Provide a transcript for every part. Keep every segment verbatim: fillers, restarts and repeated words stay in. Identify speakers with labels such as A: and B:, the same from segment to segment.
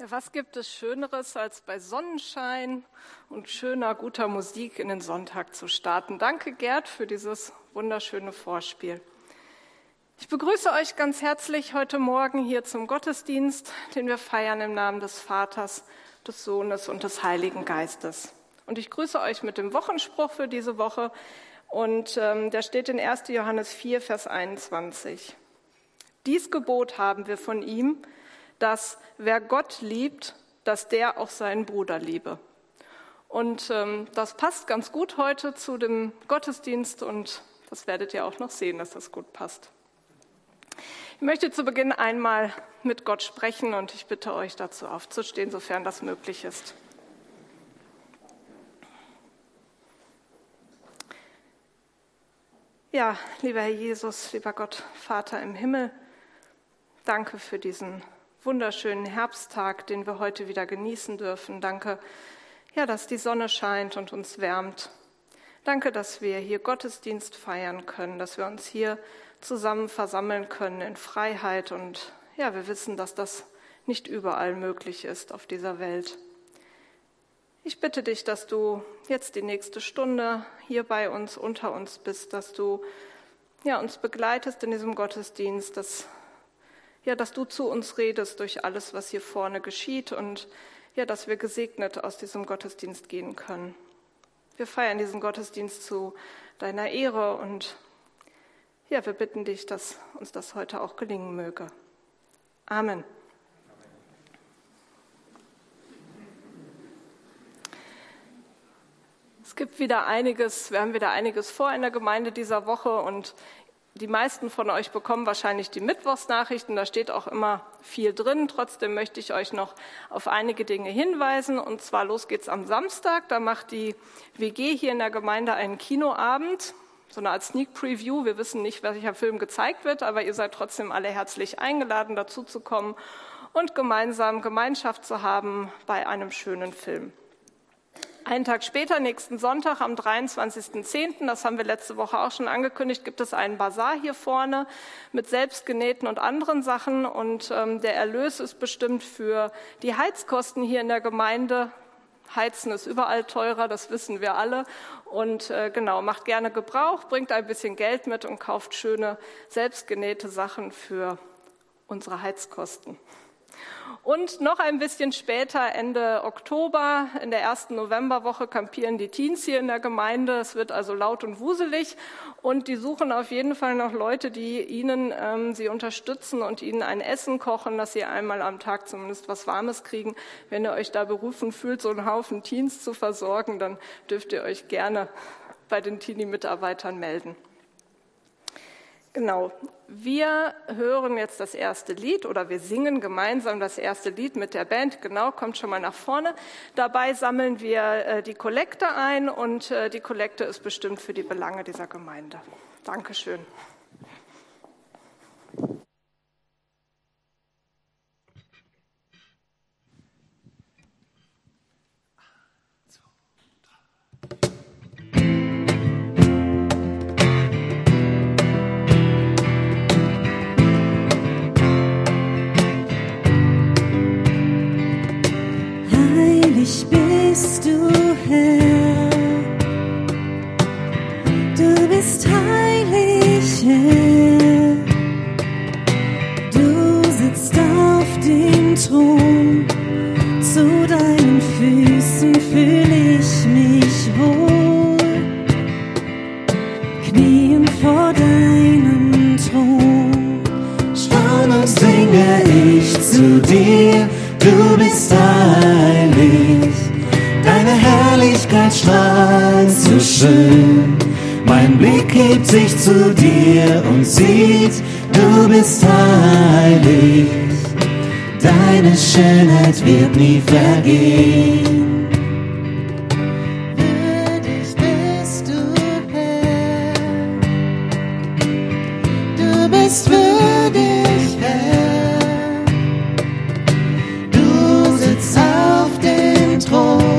A: Ja, was gibt es Schöneres, als bei Sonnenschein und schöner, guter Musik in den Sonntag zu starten? Danke, Gerd, für dieses wunderschöne Vorspiel. Ich begrüße euch ganz herzlich heute Morgen hier zum Gottesdienst, den wir feiern im Namen des Vaters, des Sohnes und des Heiligen Geistes. Und ich grüße euch mit dem Wochenspruch für diese Woche. Und ähm, der steht in erster Johannes vier, Vers einundzwanzig. Dies Gebot haben wir von ihm, dass wer Gott liebt, dass der auch seinen Bruder liebe. Und ähm, das passt ganz gut heute zu dem Gottesdienst und das werdet ihr auch noch sehen, dass das gut passt. Ich möchte zu Beginn einmal mit Gott sprechen und ich bitte euch dazu aufzustehen, sofern das möglich ist. Ja, lieber Herr Jesus, lieber Gott, Vater im Himmel, danke für diesen wunderschönen Herbsttag, den wir heute wieder genießen dürfen. Danke, ja, dass die Sonne scheint und uns wärmt. Danke, dass wir hier Gottesdienst feiern können, dass wir uns hier zusammen versammeln können in Freiheit. Und ja, wir wissen, dass das nicht überall möglich ist auf dieser Welt. Ich bitte dich, dass du jetzt die nächste Stunde hier bei uns, unter uns bist, dass du ja, uns begleitest in diesem Gottesdienst, dass Ja, dass du zu uns redest durch alles, was hier vorne geschieht und ja, dass wir gesegnet aus diesem Gottesdienst gehen können. Wir feiern diesen Gottesdienst zu deiner Ehre und ja, wir bitten dich, dass uns das heute auch gelingen möge. Amen. Es gibt wieder einiges, wir haben wieder einiges vor in der Gemeinde dieser Woche und die meisten von euch bekommen wahrscheinlich die Mittwochsnachrichten, da steht auch immer viel drin. Trotzdem möchte ich euch noch auf einige Dinge hinweisen. Und zwar los geht's am Samstag, da macht die W G hier in der Gemeinde einen Kinoabend, so eine Art Sneak Preview. Wir wissen nicht, welcher Film gezeigt wird, aber ihr seid trotzdem alle herzlich eingeladen, dazu zu kommen und gemeinsam Gemeinschaft zu haben bei einem schönen Film. Einen Tag später, nächsten Sonntag, am dreiundzwanzigsten zehnten, das haben wir letzte Woche auch schon angekündigt, gibt es einen Basar hier vorne mit selbstgenähten und anderen Sachen. Und ähm, der Erlös ist bestimmt für die Heizkosten hier in der Gemeinde. Heizen ist überall teurer, das wissen wir alle. Und äh, genau, macht gerne Gebrauch, bringt ein bisschen Geld mit und kauft schöne selbstgenähte Sachen für unsere Heizkosten. Und noch ein bisschen später, Ende Oktober, in der ersten Novemberwoche, kampieren die Teens hier in der Gemeinde. Es wird also laut und wuselig und die suchen auf jeden Fall noch Leute, die ihnen ähm, sie unterstützen und ihnen ein Essen kochen, dass sie einmal am Tag zumindest was Warmes kriegen. Wenn ihr euch da berufen fühlt, so einen Haufen Teens zu versorgen, dann dürft ihr euch gerne bei den Teenie-Mitarbeitern melden. Genau, wir hören jetzt das erste Lied oder wir singen gemeinsam das erste Lied mit der Band. Genau, kommt schon mal nach vorne. Dabei sammeln wir äh, die Kollekte ein und äh, die Kollekte ist bestimmt für die Belange dieser Gemeinde. Dankeschön.
B: Bist du Herr, du bist heilig, Herr, du sitzt auf dem Thron, zu deinen Füßen fühl ich mich wohl, knien vor deinem Thron, staunend singe ich zu dir, du bist heilig. Deine Herrlichkeit strahlt so schön. Mein Blick hebt sich zu dir und sieht, du bist heilig. Deine Schönheit wird nie vergehen. Würdig bist du, Herr. Du bist würdig, Herr. Du sitzt auf dem Thron.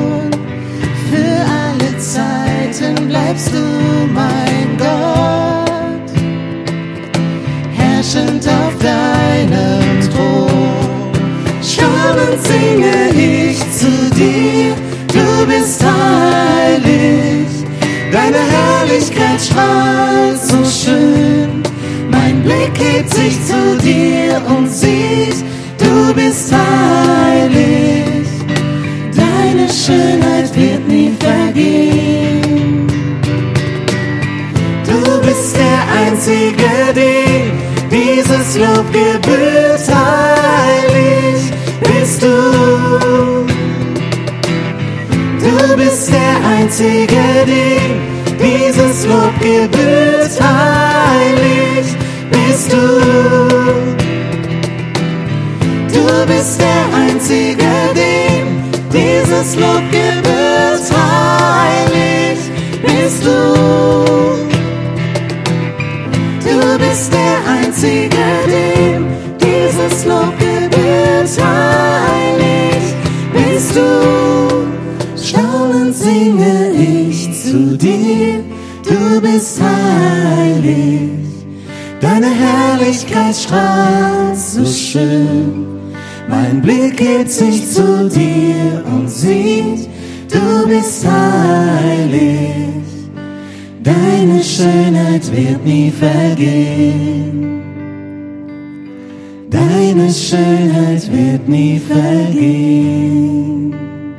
B: Bleibst du mein Gott, herrschend auf deinem Thron. Staunend singe ich zu dir, du bist heilig, deine Herrlichkeit strahlt so schön. Mein Blick hebt sich zu dir und sieht, du bist heilig, deine Schönheit wird nie vergehen. Du bist der Einzige, dem dieses Lob gebührt, heilig bist du. Du bist der Einzige, dem dieses Lob gebührt, heilig bist du. Du bist der Einzige, dem dieses Lob gebührt, heilig bist du. Du bist der Einzige, dem dieses Lob gebührt, heilig bist du. Staunend singe ich zu dir, du bist heilig, deine Herrlichkeit strahlt so schön. Mein Blick hebt sich zu dir und sieht, du bist heilig, deine Schönheit wird nie vergehen. Deine Schönheit wird nie vergehen.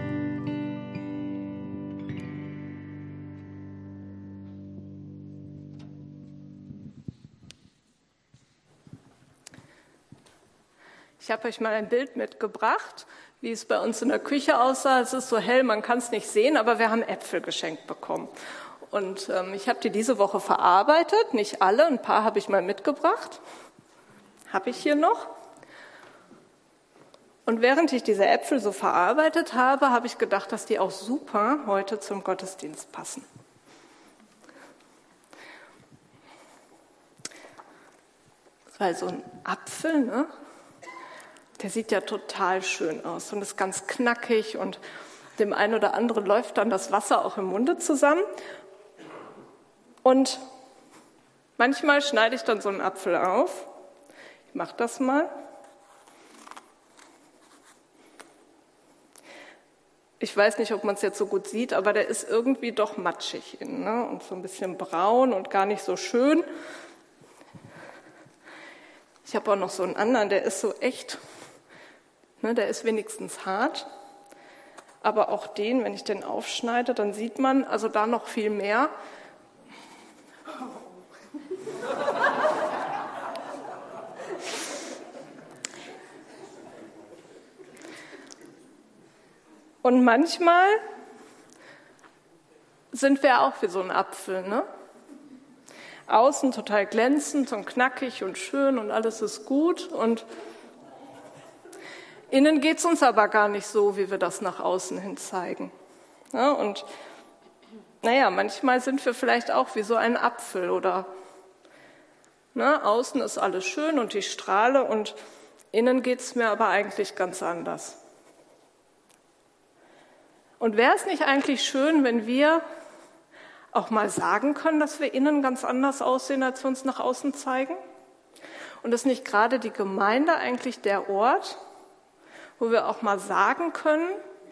A: Ich habe euch mal ein Bild mitgebracht, wie es bei uns in der Küche aussah. Es ist so hell, man kann es nicht sehen, aber wir haben Äpfel geschenkt bekommen. Und ähm, ich habe die diese Woche verarbeitet, nicht alle, ein paar habe ich mal mitgebracht. Habe ich hier noch. Und während ich diese Äpfel so verarbeitet habe, habe ich gedacht, dass die auch super heute zum Gottesdienst passen. Weil so ein Apfel, ne? Der sieht ja total schön aus und ist ganz knackig und dem einen oder anderen läuft dann das Wasser auch im Munde zusammen. Und manchmal schneide ich dann so einen Apfel auf. Ich mache das mal. Ich weiß nicht, ob man es jetzt so gut sieht, aber der ist irgendwie doch matschig innen, ne? Und so ein bisschen braun und gar nicht so schön. Ich habe auch noch so einen anderen, der ist so echt... Ne, der ist wenigstens hart, aber auch den, wenn ich den aufschneide, dann sieht man, also da noch viel mehr. Und manchmal sind wir auch wie so ein Apfel, ne? Außen total glänzend und knackig und schön und alles ist gut und innen geht es uns aber gar nicht so, wie wir das nach außen hin zeigen. Ja, und naja, manchmal sind wir vielleicht auch wie so ein Apfel oder ne, außen ist alles schön und ich strahle und innen geht es mir aber eigentlich ganz anders. Und wäre es nicht eigentlich schön, wenn wir auch mal sagen können, dass wir innen ganz anders aussehen, als wir uns nach außen zeigen? Und ist nicht gerade die Gemeinde eigentlich der Ort, wo wir auch mal sagen können,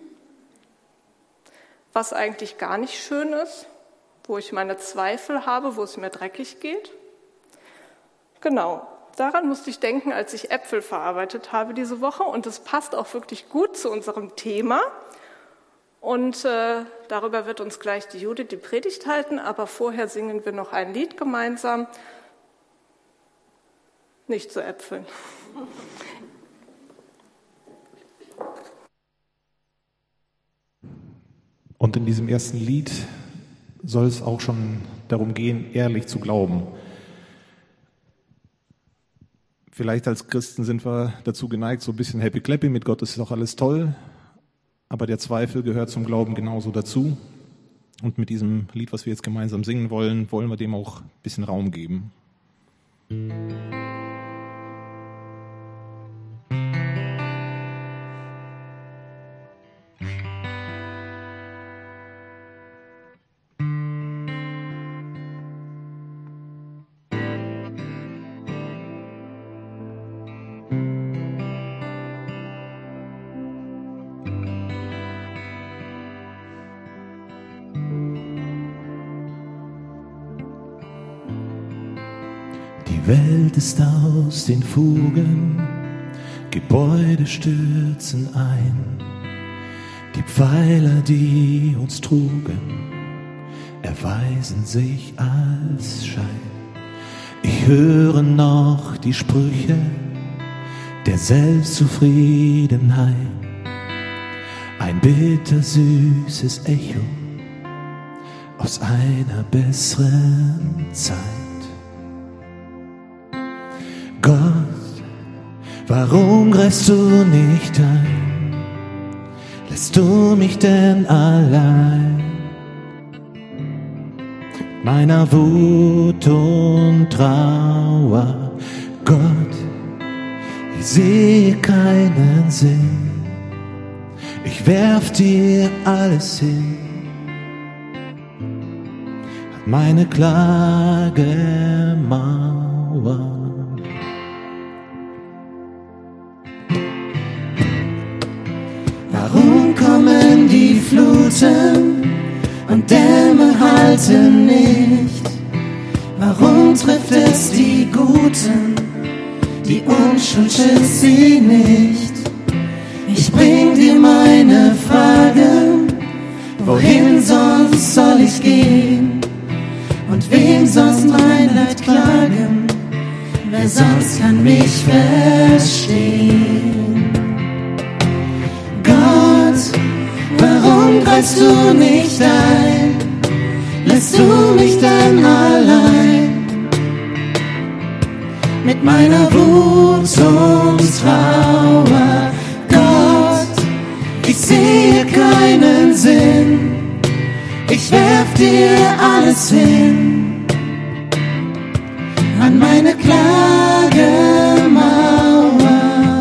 A: was eigentlich gar nicht schön ist, wo ich meine Zweifel habe, wo es mir dreckig geht? Genau, daran musste ich denken, als ich Äpfel verarbeitet habe diese Woche und es passt auch wirklich gut zu unserem Thema. Und äh, darüber wird uns gleich die Judith die Predigt halten, aber vorher singen wir noch ein Lied gemeinsam. Nicht zu Äpfeln.
C: Und in diesem ersten Lied soll es auch schon darum gehen, ehrlich zu glauben. Vielleicht als Christen sind wir dazu geneigt, so ein bisschen happy clappy, mit Gott ist doch alles toll, aber der Zweifel gehört zum Glauben genauso dazu. Und mit diesem Lied, was wir jetzt gemeinsam singen wollen, wollen wir dem auch ein bisschen Raum geben.
B: Welt ist aus den Fugen, Gebäude stürzen ein. Die Pfeiler, die uns trugen, erweisen sich als Schein. Ich höre noch die Sprüche der Selbstzufriedenheit, ein bittersüßes Echo aus einer besseren Zeit. Gott, warum greifst du nicht ein? Lässt du mich denn allein? Meiner Wut und Trauer, Gott, ich sehe keinen Sinn. Ich werf dir alles hin, meine Klagemauer.
D: Warum kommen die Fluten und Dämme halten nicht? Warum trifft es die Guten, die Unschuld schützt sie nicht? Ich bring dir meine Fragen, wohin sonst soll ich gehen? Und wem sonst mein Leid klagen? Wer sonst kann mich verstehen? Gott, warum greifst du nicht ein? Lässt du mich denn allein? Mit meiner Wut und Trauer, Gott, ich sehe keinen Sinn. Ich werf dir alles hin, an meine Klagemauer.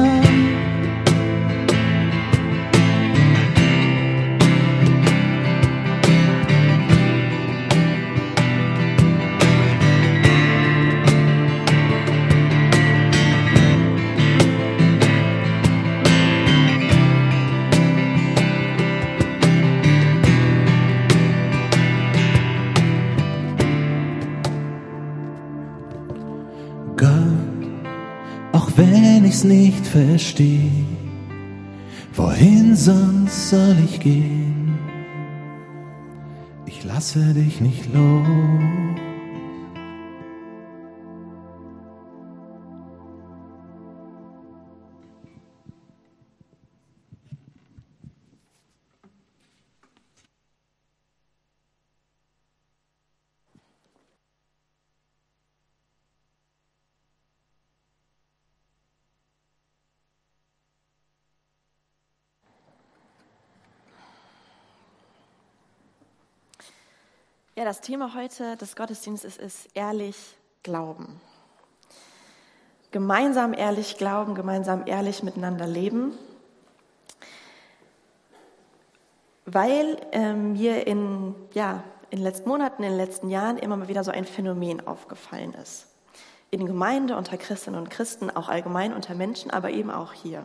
B: Wenn ich's nicht verstehe, wohin sonst soll ich gehen? Ich lasse dich nicht los.
E: Ja, das Thema heute des Gottesdienstes ist ehrlich glauben. Gemeinsam ehrlich glauben, gemeinsam ehrlich miteinander leben. Weil äh, mir in, ja, in den letzten Monaten, in den letzten Jahren immer mal wieder so ein Phänomen aufgefallen ist. In der Gemeinde, unter Christinnen und Christen, auch allgemein unter Menschen, aber eben auch hier.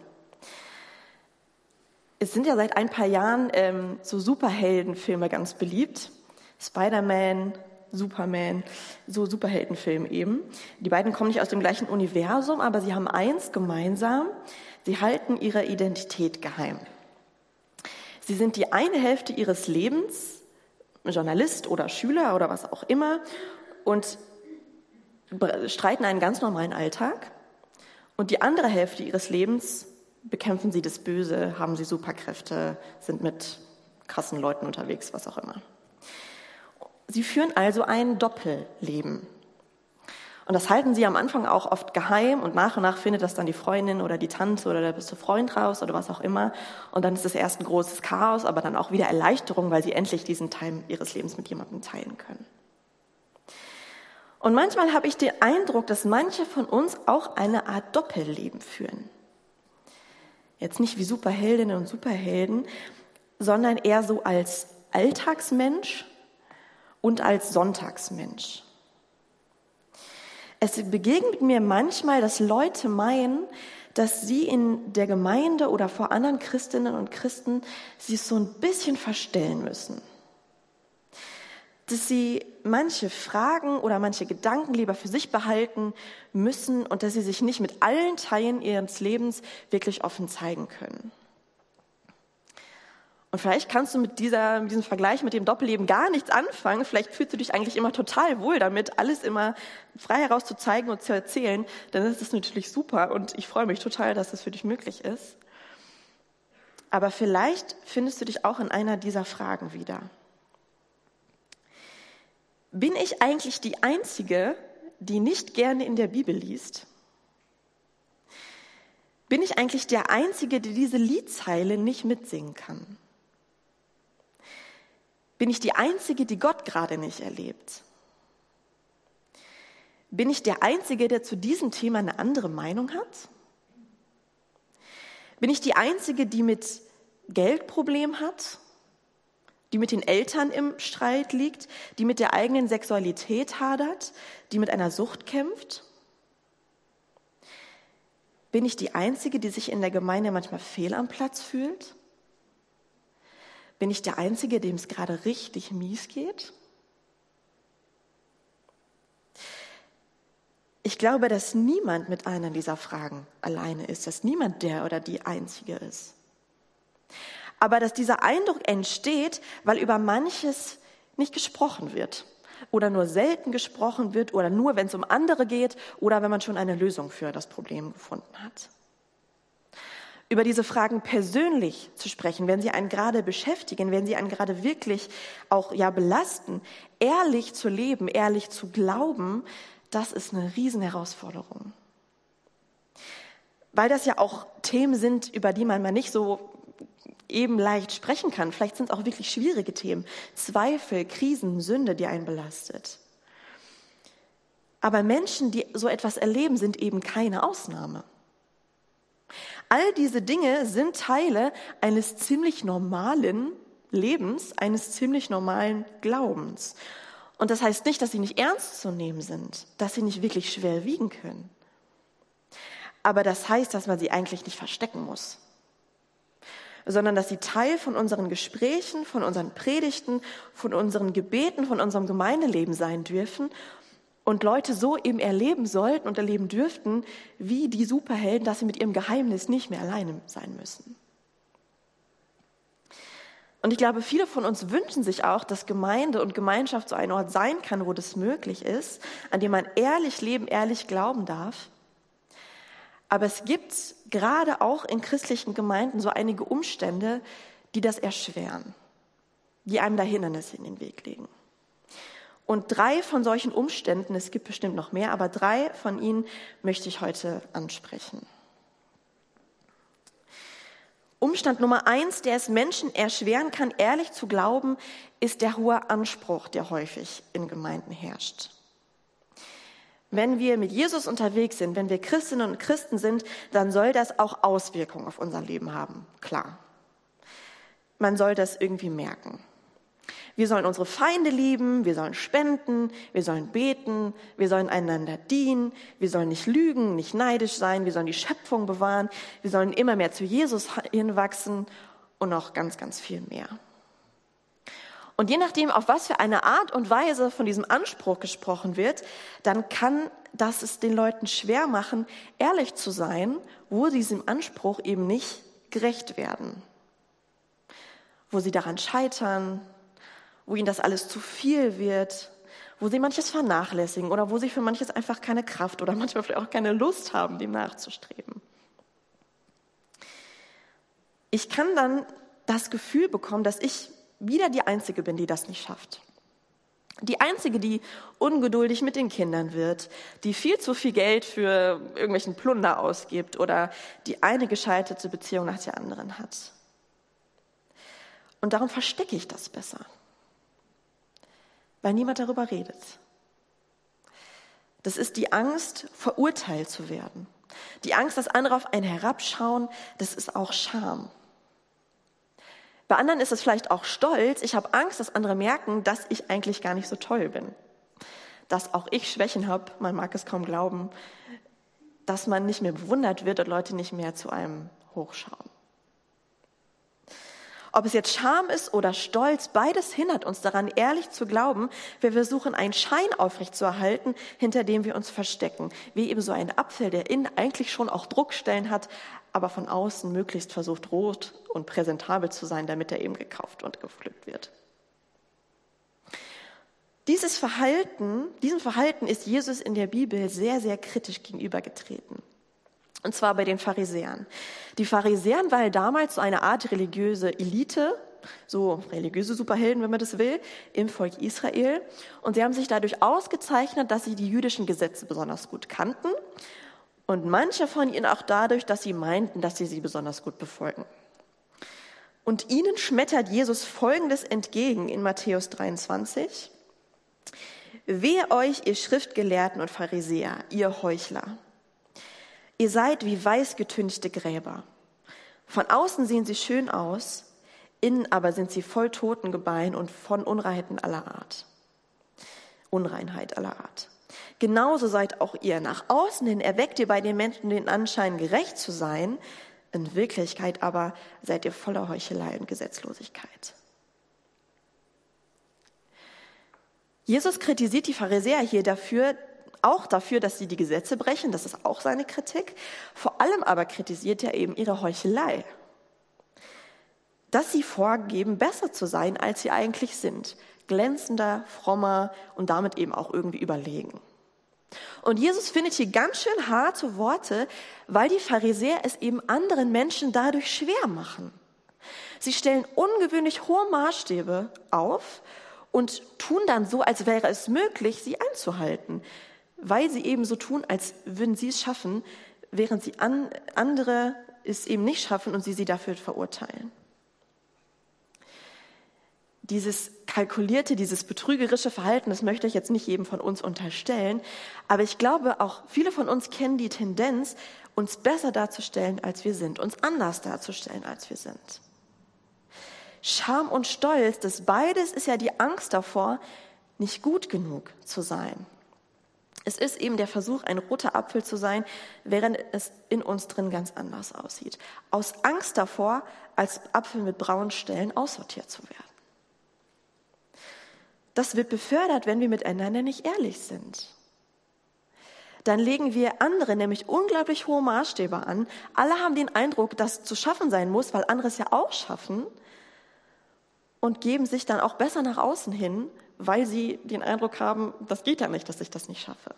E: Es sind ja seit ein paar Jahren ähm, so Superheldenfilme ganz beliebt. Spider-Man, Superman, so Superheldenfilme eben. Die beiden kommen nicht aus dem gleichen Universum, aber sie haben eins gemeinsam: Sie halten ihre Identität geheim. Sie sind die eine Hälfte ihres Lebens, Journalist oder Schüler oder was auch immer, und streiten einen ganz normalen Alltag. Und die andere Hälfte ihres Lebens bekämpfen sie das Böse, haben sie Superkräfte, sind mit krassen Leuten unterwegs, was auch immer. Sie führen also ein Doppelleben. Und das halten sie am Anfang auch oft geheim und nach und nach findet das dann die Freundin oder die Tante oder der beste Freund raus oder was auch immer. Und dann ist es erst ein großes Chaos, aber dann auch wieder Erleichterung, weil sie endlich diesen Teil ihres Lebens mit jemandem teilen können. Und manchmal habe ich den Eindruck, dass manche von uns auch eine Art Doppelleben führen. Jetzt nicht wie Superheldinnen und Superhelden, sondern eher so als Alltagsmensch und als Sonntagsmensch. Es begegnet mir manchmal, dass Leute meinen, dass sie in der Gemeinde oder vor anderen Christinnen und Christen sich so ein bisschen verstellen müssen. dass sie manche Fragen oder manche Gedanken lieber für sich behalten müssen und dass sie sich nicht mit allen Teilen ihres Lebens wirklich offen zeigen können. Und vielleicht kannst du mit, dieser, mit diesem Vergleich mit dem Doppelleben gar nichts anfangen. Vielleicht fühlst du dich eigentlich immer total wohl damit, alles immer frei heraus zu zeigen und zu erzählen. Dann ist das natürlich super und ich freue mich total, dass das für dich möglich ist. Aber vielleicht findest du dich auch in einer dieser Fragen wieder. Bin ich eigentlich die Einzige, die nicht gerne in der Bibel liest? Bin ich eigentlich der Einzige, der diese Liedzeile nicht mitsingen kann? Bin ich die Einzige, die Gott gerade nicht erlebt? Bin ich der Einzige, der zu diesem Thema eine andere Meinung hat? Bin ich die Einzige, die mit Geldproblem hat? Die mit den Eltern im Streit liegt? Die mit der eigenen Sexualität hadert? Die mit einer Sucht kämpft? Bin ich die Einzige, die sich in der Gemeinde manchmal fehl am Platz fühlt? Bin ich der Einzige, dem es gerade richtig mies geht? Ich glaube, dass niemand mit einer dieser Fragen alleine ist, dass niemand der oder die Einzige ist. Aber dass dieser Eindruck entsteht, weil über manches nicht gesprochen wird oder nur selten gesprochen wird oder nur, wenn es um andere geht oder wenn man schon eine Lösung für das Problem gefunden hat. Über diese Fragen persönlich zu sprechen, wenn sie einen gerade beschäftigen, wenn sie einen gerade wirklich auch ja belasten, ehrlich zu leben, ehrlich zu glauben, das ist eine Riesenherausforderung. Weil das ja auch Themen sind, über die man mal nicht so eben leicht sprechen kann. Vielleicht sind es auch wirklich schwierige Themen. Zweifel, Krisen, Sünde, die einen belastet. Aber Menschen, die so etwas erleben, sind eben keine Ausnahme. All diese Dinge sind Teile eines ziemlich normalen Lebens, eines ziemlich normalen Glaubens. Und das heißt nicht, dass sie nicht ernst zu nehmen sind, dass sie nicht wirklich schwer wiegen können. Aber das heißt, dass man sie eigentlich nicht verstecken muss, sondern dass sie Teil von unseren Gesprächen, von unseren Predigten, von unseren Gebeten, von unserem Gemeindeleben sein dürfen und Leute so eben erleben sollten und erleben dürften, wie die Superhelden, dass sie mit ihrem Geheimnis nicht mehr alleine sein müssen. Und ich glaube, viele von uns wünschen sich auch, dass Gemeinde und Gemeinschaft so ein Ort sein kann, wo das möglich ist, an dem man ehrlich leben, ehrlich glauben darf. Aber es gibt gerade auch in christlichen Gemeinden so einige Umstände, die das erschweren, die einem da Hindernisse in den Weg legen. Und drei von solchen Umständen, es gibt bestimmt noch mehr, aber drei von ihnen möchte ich heute ansprechen. Umstand Nummer eins, der es Menschen erschweren kann, ehrlich zu glauben, ist der hohe Anspruch, der häufig in Gemeinden herrscht. Wenn wir mit Jesus unterwegs sind, wenn wir Christinnen und Christen sind, dann soll das auch Auswirkungen auf unser Leben haben, klar. Man soll das irgendwie merken. Wir sollen unsere Feinde lieben, wir sollen spenden, wir sollen beten, wir sollen einander dienen, wir sollen nicht lügen, nicht neidisch sein, wir sollen die Schöpfung bewahren, wir sollen immer mehr zu Jesus hinwachsen und noch ganz, ganz viel mehr. Und je nachdem, auf was für eine Art und Weise von diesem Anspruch gesprochen wird, dann kann das es den Leuten schwer machen, ehrlich zu sein, wo sie diesem Anspruch eben nicht gerecht werden. Wo sie daran scheitern, wo ihnen das alles zu viel wird, wo sie manches vernachlässigen oder wo sie für manches einfach keine Kraft oder manchmal vielleicht auch keine Lust haben, dem nachzustreben. Ich kann dann das Gefühl bekommen, dass ich wieder die Einzige bin, die das nicht schafft. Die Einzige, die ungeduldig mit den Kindern wird, die viel zu viel Geld für irgendwelchen Plunder ausgibt oder die eine gescheiterte Beziehung nach der anderen hat. Und darum verstecke ich das besser, weil niemand darüber redet. Das ist die Angst, verurteilt zu werden. Die Angst, dass andere auf einen herabschauen, das ist auch Scham. Bei anderen ist es vielleicht auch Stolz. Ich habe Angst, dass andere merken, dass ich eigentlich gar nicht so toll bin. Dass auch ich Schwächen habe, man mag es kaum glauben, dass man nicht mehr bewundert wird und Leute nicht mehr zu einem hochschauen. Ob es jetzt Scham ist oder Stolz, beides hindert uns daran, ehrlich zu glauben. Wir versuchen, einen Schein aufrechtzuerhalten, hinter dem wir uns verstecken. Wie eben so ein Apfel, der innen eigentlich schon auch Druckstellen hat, aber von außen möglichst versucht, rot und präsentabel zu sein, damit er eben gekauft und gepflückt wird. Dieses Verhalten, diesem Verhalten ist Jesus in der Bibel sehr, sehr kritisch gegenübergetreten. Und zwar bei den Pharisäern. Die Pharisäer waren damals so eine Art religiöse Elite, so religiöse Superhelden, wenn man das will, im Volk Israel. Und sie haben sich dadurch ausgezeichnet, dass sie die jüdischen Gesetze besonders gut kannten. Und manche von ihnen auch dadurch, dass sie meinten, dass sie sie besonders gut befolgen. Und ihnen schmettert Jesus Folgendes entgegen in Matthäus dreiundzwanzig. Wehe euch, ihr Schriftgelehrten und Pharisäer, ihr Heuchler. Ihr seid wie weiß getünchte Gräber. Von außen sehen sie schön aus, innen aber sind sie voll Totengebein und von Unreinheiten aller Art. Unreinheit aller Art. Genauso seid auch ihr. Nach außen hin erweckt ihr bei den Menschen den Anschein, gerecht zu sein. In Wirklichkeit aber seid ihr voller Heuchelei und Gesetzlosigkeit. Jesus kritisiert die Pharisäer hier dafür, auch dafür, dass sie die Gesetze brechen, das ist auch seine Kritik. Vor allem aber kritisiert er eben ihre Heuchelei. Dass sie vorgeben, besser zu sein, als sie eigentlich sind. Glänzender, frommer und damit eben auch irgendwie überlegen. Und Jesus findet hier ganz schön harte Worte, weil die Pharisäer es eben anderen Menschen dadurch schwer machen. Sie stellen ungewöhnlich hohe Maßstäbe auf und tun dann so, als wäre es möglich, sie einzuhalten. Weil sie eben so tun, als würden sie es schaffen, während sie an, andere es eben nicht schaffen und sie sie dafür verurteilen. Dieses kalkulierte, dieses betrügerische Verhalten, das möchte ich jetzt nicht jedem von uns unterstellen, aber ich glaube, auch viele von uns kennen die Tendenz, uns besser darzustellen, als wir sind, uns anders darzustellen, als wir sind. Scham und Stolz, das beides ist ja die Angst davor, nicht gut genug zu sein. Es ist eben der Versuch, ein roter Apfel zu sein, während es in uns drin ganz anders aussieht. Aus Angst davor, als Apfel mit braunen Stellen aussortiert zu werden. Das wird befördert, wenn wir miteinander nicht ehrlich sind. Dann legen wir andere nämlich unglaublich hohe Maßstäbe an. Alle haben den Eindruck, dass zu schaffen sein muss, weil andere es ja auch schaffen. Und geben sich dann auch besser nach außen hin, weil sie den Eindruck haben, das geht ja nicht, dass ich das nicht schaffe.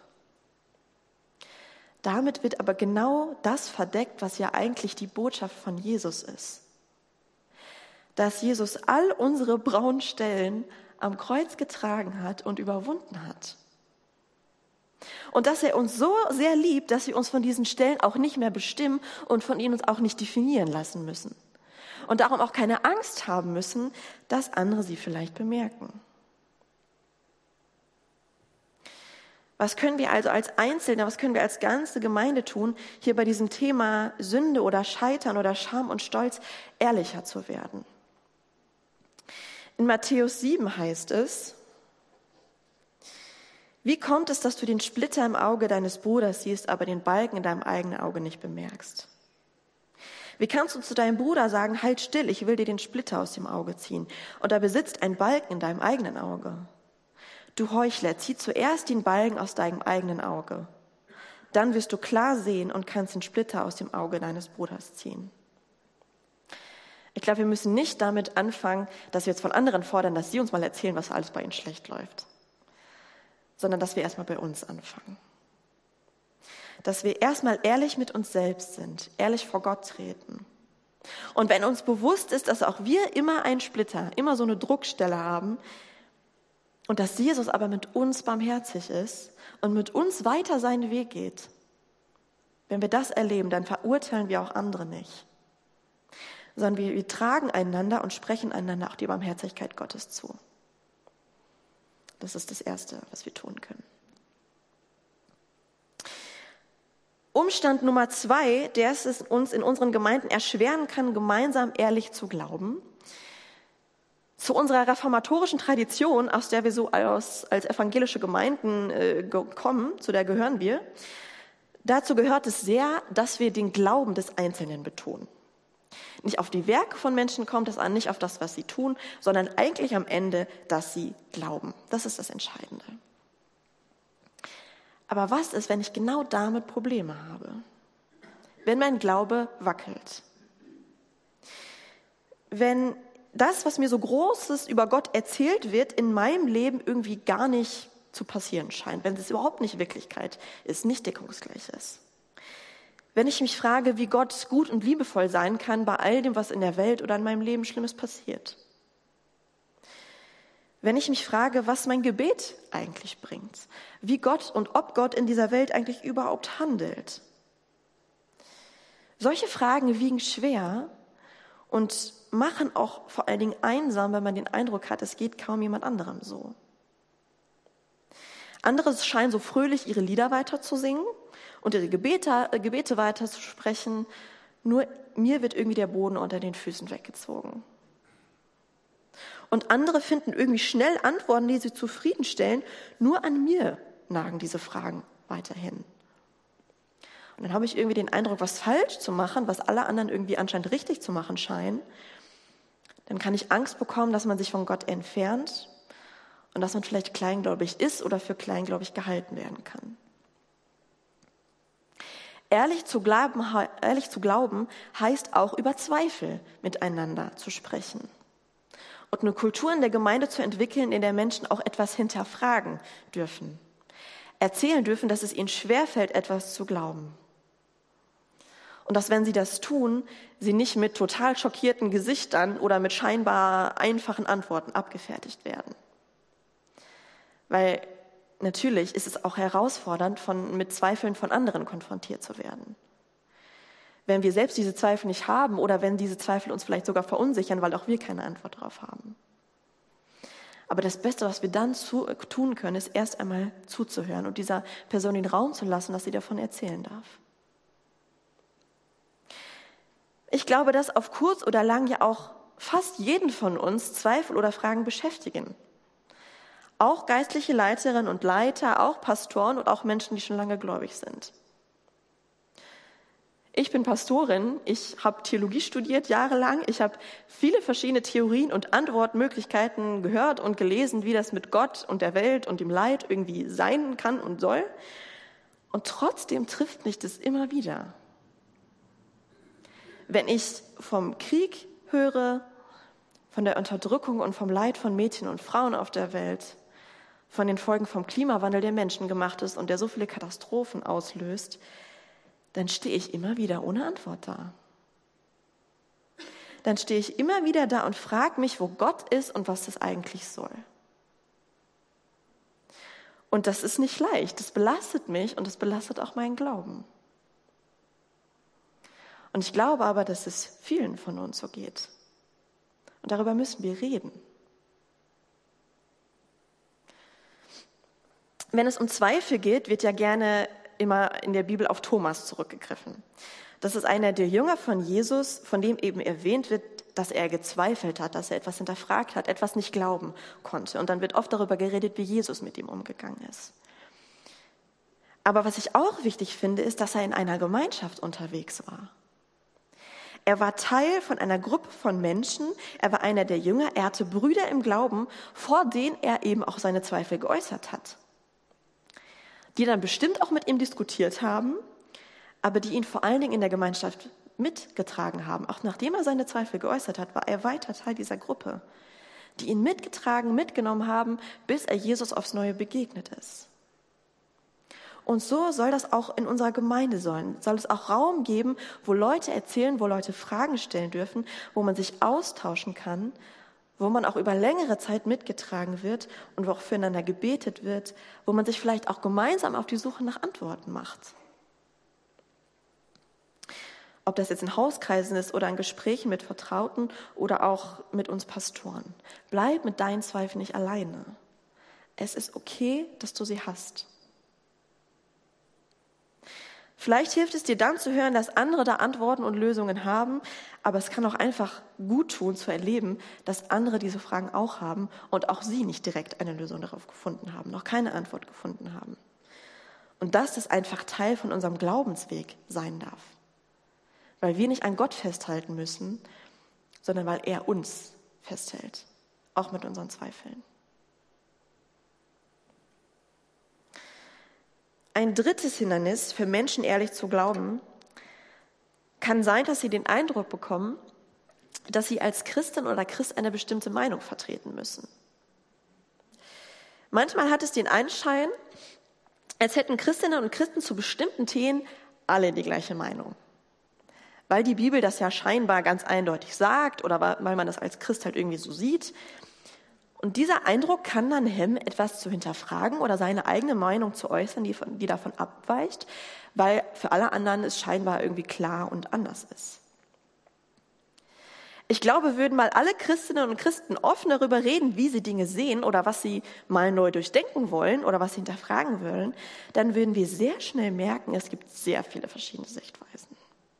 E: Damit wird aber genau das verdeckt, was ja eigentlich die Botschaft von Jesus ist. Dass Jesus all unsere braunen Stellen am Kreuz getragen hat und überwunden hat. Und dass er uns so sehr liebt, dass wir uns von diesen Stellen auch nicht mehr bestimmen und von ihnen uns auch nicht definieren lassen müssen. Und darum auch keine Angst haben müssen, dass andere sie vielleicht bemerken. Was können wir also als Einzelne, was können wir als ganze Gemeinde tun, hier bei diesem Thema Sünde oder Scheitern oder Scham und Stolz ehrlicher zu werden? In Matthäus sieben heißt es, wie kommt es, dass du den Splitter im Auge deines Bruders siehst, aber den Balken in deinem eigenen Auge nicht bemerkst? Wie kannst du zu deinem Bruder sagen, halt still, ich will dir den Splitter aus dem Auge ziehen, und da besitzt ein Balken in deinem eigenen Auge? Du Heuchler, zieh zuerst den Balken aus deinem eigenen Auge. Dann wirst du klar sehen und kannst den Splitter aus dem Auge deines Bruders ziehen. Ich glaube, wir müssen nicht damit anfangen, dass wir jetzt von anderen fordern, dass sie uns mal erzählen, was alles bei ihnen schlecht läuft, sondern dass wir erstmal bei uns anfangen. Dass wir erstmal ehrlich mit uns selbst sind, ehrlich vor Gott treten. Und wenn uns bewusst ist, dass auch wir immer einen Splitter, immer so eine Druckstelle haben und dass Jesus aber mit uns barmherzig ist und mit uns weiter seinen Weg geht, wenn wir das erleben, dann verurteilen wir auch andere nicht, sondern wir, wir tragen einander und sprechen einander auch die Barmherzigkeit Gottes zu. Das ist das Erste, was wir tun können. Umstand Nummer zwei, der es uns in unseren Gemeinden erschweren kann, gemeinsam ehrlich zu glauben. Zu unserer reformatorischen Tradition, aus der wir so als, als evangelische Gemeinden äh, kommen, zu der gehören wir, dazu gehört es sehr, dass wir den Glauben des Einzelnen betonen. nicht auf die Werke von Menschen kommt es an, nicht auf das, was sie tun, sondern eigentlich am Ende, dass sie glauben. Das ist das Entscheidende. Aber was ist, wenn ich genau damit Probleme habe? Wenn mein Glaube wackelt? Wenn das, was mir so Großes über Gott erzählt wird, in meinem Leben irgendwie gar nicht zu passieren scheint, wenn es überhaupt nicht Wirklichkeit ist, nicht deckungsgleich ist. Wenn ich mich frage, wie Gott gut und liebevoll sein kann bei all dem, was in der Welt oder in meinem Leben Schlimmes passiert. Wenn ich mich frage, was mein Gebet eigentlich bringt, wie Gott und ob Gott in dieser Welt eigentlich überhaupt handelt. Solche Fragen wiegen schwer und machen auch vor allen Dingen einsam, wenn man den Eindruck hat, es geht kaum jemand anderem so. Andere scheinen so fröhlich ihre Lieder weiterzusingen und ihre Gebete, äh, Gebete weiterzusprechen, nur mir wird irgendwie der Boden unter den Füßen weggezogen. Und andere finden irgendwie schnell Antworten, die sie zufriedenstellen, nur an mir nagen diese Fragen weiterhin. Und dann habe ich irgendwie den Eindruck, was falsch zu machen, was alle anderen irgendwie anscheinend richtig zu machen scheinen. Dann kann ich Angst bekommen, dass man sich von Gott entfernt und dass man vielleicht kleingläubig ist oder für kleingläubig gehalten werden kann. Ehrlich zu glauben, ehrlich zu glauben heißt auch über Zweifel miteinander zu sprechen. Und eine Kultur in der Gemeinde zu entwickeln, in der Menschen auch etwas hinterfragen dürfen. Erzählen dürfen, dass es ihnen schwerfällt, etwas zu glauben. Und dass, wenn sie das tun, sie nicht mit total schockierten Gesichtern oder mit scheinbar einfachen Antworten abgefertigt werden. Weil natürlich ist es auch herausfordernd, von, mit Zweifeln von anderen konfrontiert zu werden. Wenn wir selbst diese Zweifel nicht haben oder wenn diese Zweifel uns vielleicht sogar verunsichern, weil auch wir keine Antwort darauf haben. Aber das Beste, was wir dann zu, tun können, ist erst einmal zuzuhören und dieser Person den Raum zu lassen, dass sie davon erzählen darf. Ich glaube, dass auf kurz oder lang ja auch fast jeden von uns Zweifel oder Fragen beschäftigen. Auch geistliche Leiterinnen und Leiter, auch Pastoren und auch Menschen, die schon lange gläubig sind. Ich bin Pastorin, ich habe Theologie studiert jahrelang, ich habe viele verschiedene Theorien und Antwortmöglichkeiten gehört und gelesen, wie das mit Gott und der Welt und dem Leid irgendwie sein kann und soll. Und trotzdem trifft mich das immer wieder. Wenn ich vom Krieg höre, von der Unterdrückung und vom Leid von Mädchen und Frauen auf der Welt, von den Folgen vom Klimawandel, der menschengemacht ist und der so viele Katastrophen auslöst, dann stehe ich immer wieder ohne Antwort da. Dann stehe ich immer wieder da und frage mich, wo Gott ist und was das eigentlich soll. Und das ist nicht leicht, das belastet mich und das belastet auch meinen Glauben. Und ich glaube aber, dass es vielen von uns so geht. Und darüber müssen wir reden. Wenn es um Zweifel geht, wird ja gerne immer in der Bibel auf Thomas zurückgegriffen. Das ist einer der Jünger von Jesus, von dem eben erwähnt wird, dass er gezweifelt hat, dass er etwas hinterfragt hat, etwas nicht glauben konnte. Und dann wird oft darüber geredet, wie Jesus mit ihm umgegangen ist. Aber was ich auch wichtig finde, ist, dass er in einer Gemeinschaft unterwegs war. Er war Teil von einer Gruppe von Menschen, er war einer der Jünger, er hatte Brüder im Glauben, vor denen er eben auch seine Zweifel geäußert hat. Die dann bestimmt auch mit ihm diskutiert haben, aber die ihn vor allen Dingen in der Gemeinschaft mitgetragen haben. Auch nachdem er seine Zweifel geäußert hat, war er weiter Teil dieser Gruppe, die ihn mitgetragen, mitgenommen haben, bis er Jesus aufs Neue begegnet ist. Und so soll das auch in unserer Gemeinde sein. Soll es auch Raum geben, wo Leute erzählen, wo Leute Fragen stellen dürfen, wo man sich austauschen kann, wo man auch über längere Zeit mitgetragen wird und wo auch füreinander gebetet wird, wo man sich vielleicht auch gemeinsam auf die Suche nach Antworten macht. Ob das jetzt in Hauskreisen ist oder in Gesprächen mit Vertrauten oder auch mit uns Pastoren. Bleib mit deinen Zweifeln nicht alleine. Es ist okay, dass du sie hast. Vielleicht hilft es dir dann zu hören, dass andere da Antworten und Lösungen haben, aber es kann auch einfach gut tun zu erleben, dass andere diese Fragen auch haben und auch sie nicht direkt eine Lösung darauf gefunden haben, noch keine Antwort gefunden haben. Und dass das einfach Teil von unserem Glaubensweg sein darf. weil wir nicht an Gott festhalten müssen, sondern weil er uns festhält, auch mit unseren Zweifeln. Ein drittes Hindernis für Menschen, ehrlich zu glauben, kann sein, dass sie den Eindruck bekommen, dass sie als Christin oder Christ eine bestimmte Meinung vertreten müssen. Manchmal hat es den Anschein, als hätten Christinnen und Christen zu bestimmten Themen alle die gleiche Meinung. Weil die Bibel das ja scheinbar ganz eindeutig sagt oder weil man das als Christ halt irgendwie so sieht. Und dieser Eindruck kann dann hemmen, etwas zu hinterfragen oder seine eigene Meinung zu äußern, die, von, die davon abweicht, weil für alle anderen es scheinbar irgendwie klar und anders ist. Ich glaube, würden mal alle Christinnen und Christen offen darüber reden, wie sie Dinge sehen oder was sie mal neu durchdenken wollen oder was sie hinterfragen wollen, dann würden wir sehr schnell merken, es gibt sehr viele verschiedene Sichtweisen.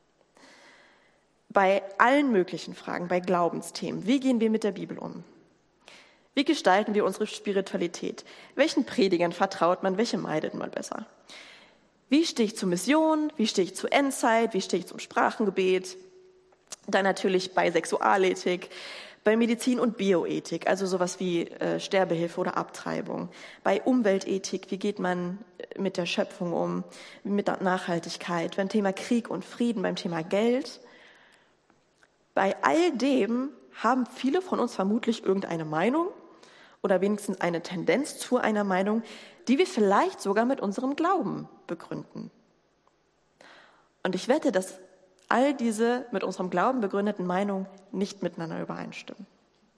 E: Bei allen möglichen Fragen, bei Glaubensthemen, wie gehen wir mit der Bibel um? Wie gestalten wir unsere Spiritualität? Welchen Predigern vertraut man, welche meidet man besser? Wie stehe ich zur Mission? Wie stehe ich zur Endzeit? Wie stehe ich zum Sprachengebet? Dann natürlich bei Sexualethik, bei Medizin und Bioethik, also sowas wie äh, Sterbehilfe oder Abtreibung. Bei Umweltethik, wie geht man mit der Schöpfung um, mit der Nachhaltigkeit, beim Thema Krieg und Frieden, beim Thema Geld. Bei all dem haben viele von uns vermutlich irgendeine Meinung oder wenigstens eine Tendenz zu einer Meinung, die wir vielleicht sogar mit unserem Glauben begründen. Und ich wette, dass all diese mit unserem Glauben begründeten Meinungen nicht miteinander übereinstimmen.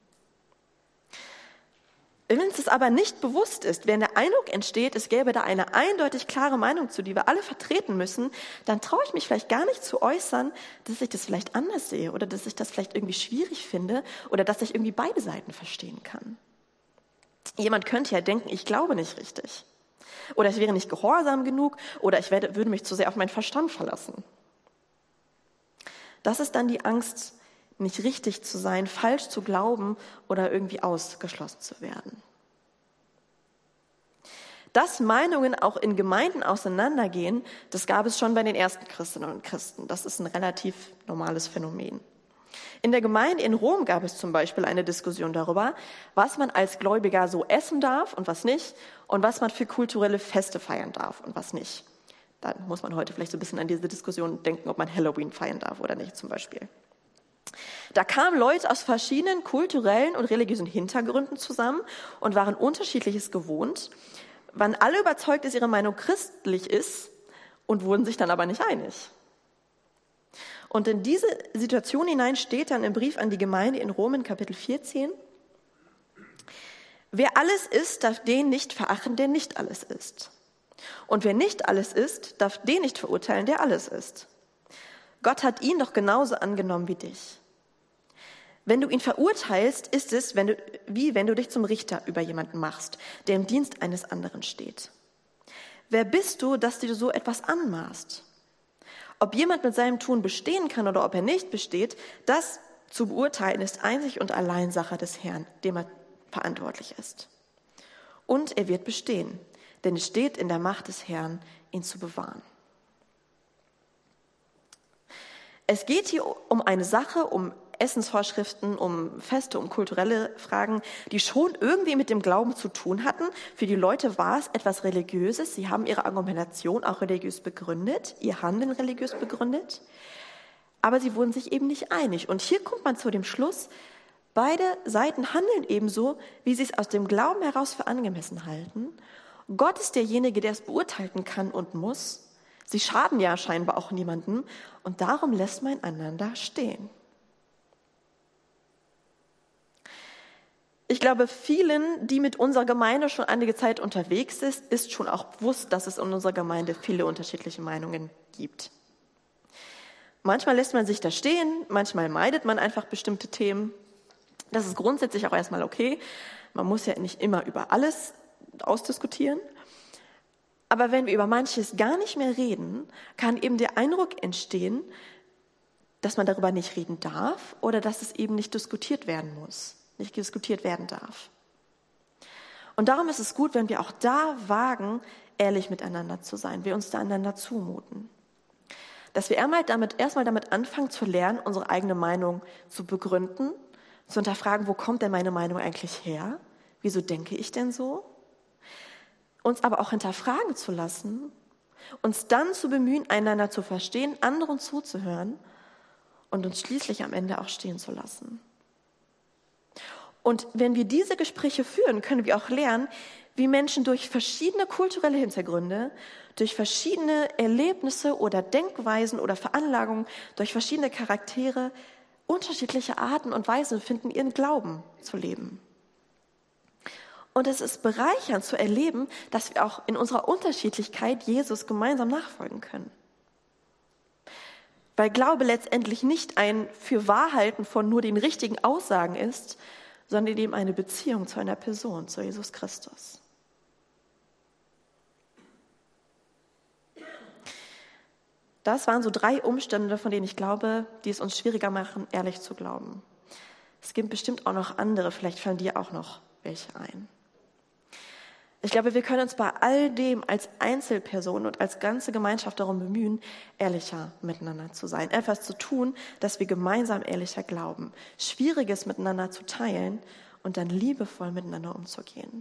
E: Wenn uns das aber nicht bewusst ist, wenn der Eindruck entsteht, es gäbe da eine eindeutig klare Meinung zu, die wir alle vertreten müssen, dann traue ich mich vielleicht gar nicht zu äußern, dass ich das vielleicht anders sehe oder dass ich das vielleicht irgendwie schwierig finde oder dass ich irgendwie beide Seiten verstehen kann. Jemand könnte ja denken, ich glaube nicht richtig oder ich wäre nicht gehorsam genug oder ich werde, würde mich zu sehr auf meinen Verstand verlassen. Das ist dann die Angst, nicht richtig zu sein, falsch zu glauben oder irgendwie ausgeschlossen zu werden. Dass Meinungen auch in Gemeinden auseinandergehen, das gab es schon bei den ersten Christinnen und Christen. Das ist ein relativ normales Phänomen. In der Gemeinde in Rom gab es zum Beispiel eine Diskussion darüber, was man als Gläubiger so essen darf und was nicht und was man für kulturelle Feste feiern darf und was nicht. Da muss man heute vielleicht so ein bisschen an diese Diskussion denken, ob man Halloween feiern darf oder nicht zum Beispiel. Da kamen Leute aus verschiedenen kulturellen und religiösen Hintergründen zusammen und waren Unterschiedliches gewohnt, waren alle überzeugt, dass ihre Meinung christlich ist und wurden sich dann aber nicht einig. Und in diese Situation hinein steht dann im Brief an die Gemeinde in Rom in Kapitel vierzehn, wer alles ist, darf den nicht verachten, der nicht alles ist. Und wer nicht alles ist, darf den nicht verurteilen, der alles ist. Gott hat ihn doch genauso angenommen wie dich. Wenn du ihn verurteilst, ist es, wenn du, wie wenn du dich zum Richter über jemanden machst, der im Dienst eines anderen steht. Wer bist du, dass du so etwas anmaßt? Ob jemand mit seinem Tun bestehen kann oder ob er nicht besteht, das zu beurteilen ist einzig und allein Sache des Herrn, dem er verantwortlich ist. Und er wird bestehen, denn es steht in der Macht des Herrn, ihn zu bewahren. Es geht hier um eine Sache, um Essensvorschriften, um Feste, um kulturelle Fragen, die schon irgendwie mit dem Glauben zu tun hatten. Für die Leute war es etwas Religiöses. Sie haben ihre Argumentation auch religiös begründet, ihr Handeln religiös begründet. Aber sie wurden sich eben nicht einig. Und hier kommt man zu dem Schluss, beide Seiten handeln ebenso, wie sie es aus dem Glauben heraus für angemessen halten. Gott ist derjenige, der es beurteilen kann und muss. Sie schaden ja scheinbar auch niemandem und darum lässt man einander stehen. Ich glaube, vielen, die mit unserer Gemeinde schon einige Zeit unterwegs ist, ist schon auch bewusst, dass es in unserer Gemeinde viele unterschiedliche Meinungen gibt. Manchmal lässt man sich da stehen, manchmal meidet man einfach bestimmte Themen. Das ist grundsätzlich auch erstmal okay. Man muss ja nicht immer über alles ausdiskutieren. Aber wenn wir über manches gar nicht mehr reden, kann eben der Eindruck entstehen, dass man darüber nicht reden darf oder dass es eben nicht diskutiert werden muss, nicht diskutiert werden darf. Und darum ist es gut, wenn wir auch da wagen, ehrlich miteinander zu sein, wir uns da einander zumuten. dass wir erstmal damit, erstmal damit anfangen zu lernen, unsere eigene Meinung zu begründen, zu hinterfragen, wo kommt denn meine Meinung eigentlich her? Wieso denke ich denn so? Uns aber auch hinterfragen zu lassen, uns dann zu bemühen, einander zu verstehen, anderen zuzuhören und uns schließlich am Ende auch stehen zu lassen. Und wenn wir diese Gespräche führen, können wir auch lernen, wie Menschen durch verschiedene kulturelle Hintergründe, durch verschiedene Erlebnisse oder Denkweisen oder Veranlagungen, durch verschiedene Charaktere unterschiedliche Arten und Weisen finden, ihren Glauben zu leben. Und es ist bereichernd zu erleben, dass wir auch in unserer Unterschiedlichkeit Jesus gemeinsam nachfolgen können. Weil Glaube letztendlich nicht ein Fürwahrhalten von nur den richtigen Aussagen ist, sondern eben eine Beziehung zu einer Person, zu Jesus Christus. Das waren so drei Umstände, von denen ich glaube, die es uns schwieriger machen, ehrlich zu glauben. Es gibt bestimmt auch noch andere, vielleicht fallen dir auch noch welche ein. Ich glaube, wir können uns bei all dem als Einzelperson und als ganze Gemeinschaft darum bemühen, ehrlicher miteinander zu sein. Etwas zu tun, dass wir gemeinsam ehrlicher glauben. Schwieriges miteinander zu teilen und dann liebevoll miteinander umzugehen.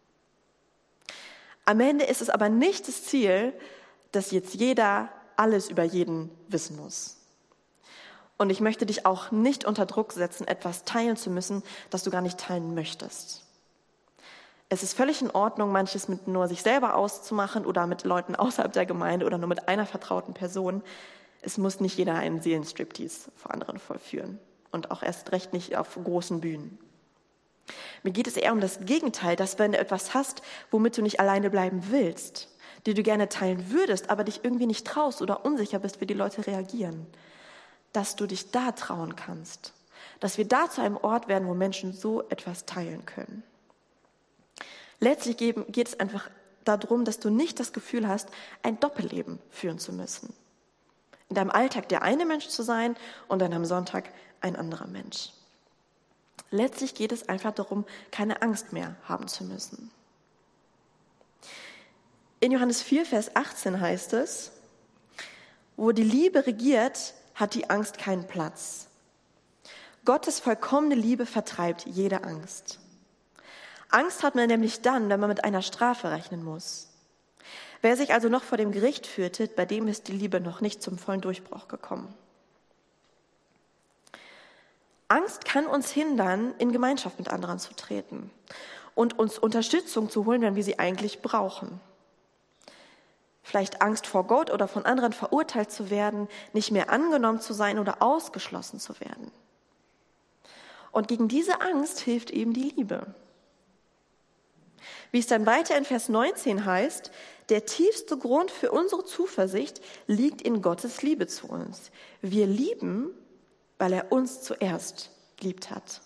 E: Am Ende ist es aber nicht das Ziel, dass jetzt jeder alles über jeden wissen muss. Und ich möchte dich auch nicht unter Druck setzen, etwas teilen zu müssen, das du gar nicht teilen möchtest. Es ist völlig in Ordnung, manches mit nur sich selber auszumachen oder mit Leuten außerhalb der Gemeinde oder nur mit einer vertrauten Person. Es muss nicht jeder einen Seelenstriptease vor anderen vollführen und auch erst recht nicht auf großen Bühnen. Mir geht es eher um das Gegenteil, dass wenn du etwas hast, womit du nicht alleine bleiben willst, die du gerne teilen würdest, aber dich irgendwie nicht traust oder unsicher bist, wie die Leute reagieren, dass du dich da trauen kannst, dass wir da zu einem Ort werden, wo Menschen so etwas teilen können. Letztlich geht es einfach darum, dass du nicht das Gefühl hast, ein Doppelleben führen zu müssen. In deinem Alltag der eine Mensch zu sein und dann am Sonntag ein anderer Mensch. Letztlich geht es einfach darum, keine Angst mehr haben zu müssen. In Johannes vier, Vers achtzehn heißt es, wo die Liebe regiert, hat die Angst keinen Platz. Gottes vollkommene Liebe vertreibt jede Angst. Angst hat man nämlich dann, wenn man mit einer Strafe rechnen muss. Wer sich also noch vor dem Gericht fürchtet, bei dem ist die Liebe noch nicht zum vollen Durchbruch gekommen. Angst kann uns hindern, in Gemeinschaft mit anderen zu treten und uns Unterstützung zu holen, wenn wir sie eigentlich brauchen. Vielleicht Angst vor Gott oder von anderen verurteilt zu werden, nicht mehr angenommen zu sein oder ausgeschlossen zu werden. Und gegen diese Angst hilft eben die Liebe. Wie es dann weiter in Vers neunzehn heißt, der tiefste Grund für unsere Zuversicht liegt in Gottes Liebe zu uns. Wir lieben, weil er uns zuerst geliebt hat.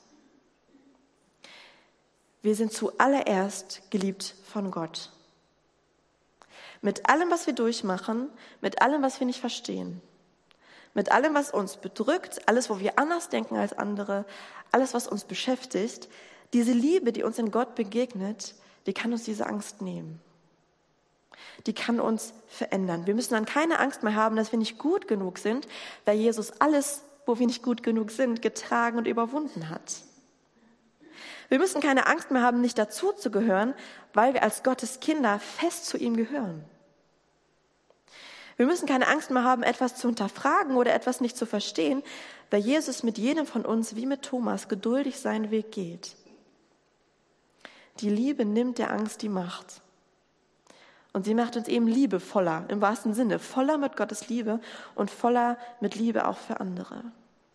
E: Wir sind zuallererst geliebt von Gott. Mit allem, was wir durchmachen, mit allem, was wir nicht verstehen, mit allem, was uns bedrückt, alles, wo wir anders denken als andere, alles, was uns beschäftigt, diese Liebe, die uns in Gott begegnet, die kann uns diese Angst nehmen. Die kann uns verändern. Wir müssen dann keine Angst mehr haben, dass wir nicht gut genug sind, weil Jesus alles, wo wir nicht gut genug sind, getragen und überwunden hat. Wir müssen keine Angst mehr haben, nicht dazu zu gehören, weil wir als Gottes Kinder fest zu ihm gehören. Wir müssen keine Angst mehr haben, etwas zu hinterfragen oder etwas nicht zu verstehen, weil Jesus mit jedem von uns, wie mit Thomas, geduldig seinen Weg geht. Die Liebe nimmt der Angst die Macht. Und sie macht uns eben liebevoller, im wahrsten Sinne, voller mit Gottes Liebe und voller mit Liebe auch für andere.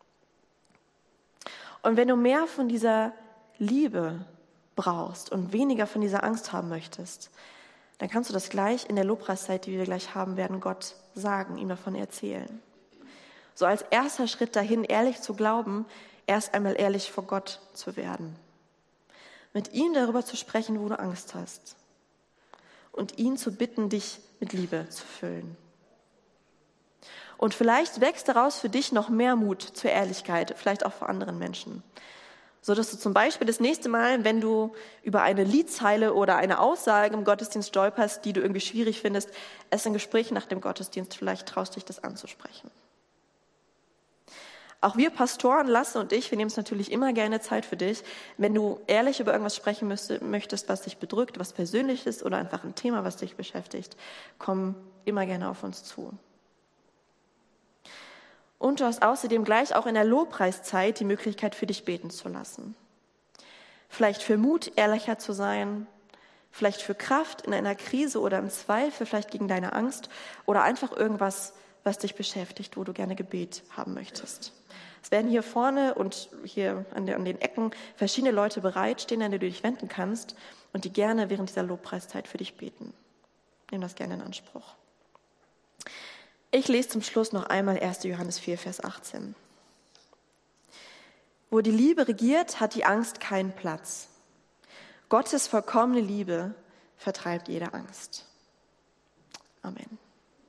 E: Und wenn du mehr von dieser Liebe brauchst und weniger von dieser Angst haben möchtest, dann kannst du das gleich in der Lobpreiszeit, die wir gleich haben werden, Gott sagen, ihm davon erzählen. So als erster Schritt dahin, ehrlich zu glauben, erst einmal ehrlich vor Gott zu werden. Mit ihm darüber zu sprechen, wo du Angst hast. Und ihn zu bitten, dich mit Liebe zu füllen. Und vielleicht wächst daraus für dich noch mehr Mut zur Ehrlichkeit, vielleicht auch vor anderen Menschen. So dass du zum Beispiel das nächste Mal, wenn du über eine Liedzeile oder eine Aussage im Gottesdienst stolperst, die du irgendwie schwierig findest, es in Gesprächen nach dem Gottesdienst vielleicht traust, dich das anzusprechen. Auch wir Pastoren, Lasse und ich, wir nehmen es natürlich immer gerne Zeit für dich. Wenn du ehrlich über irgendwas sprechen müsste, möchtest, was dich bedrückt, was persönlich ist oder einfach ein Thema, was dich beschäftigt, komm immer gerne auf uns zu. Und du hast außerdem gleich auch in der Lobpreiszeit die Möglichkeit, für dich beten zu lassen. Vielleicht für Mut, ehrlicher zu sein, vielleicht für Kraft in einer Krise oder im Zweifel, vielleicht gegen deine Angst oder einfach irgendwas, was dich beschäftigt, wo du gerne Gebet haben möchtest. Es werden hier vorne und hier an den Ecken verschiedene Leute bereitstehen, an die du dich wenden kannst und die gerne während dieser Lobpreiszeit für dich beten. Nimm das gerne in Anspruch. Ich lese zum Schluss noch einmal erster Johannes vier, Vers achtzehn. Wo die Liebe regiert, hat die Angst keinen Platz. Gottes vollkommene Liebe vertreibt jede Angst. Amen.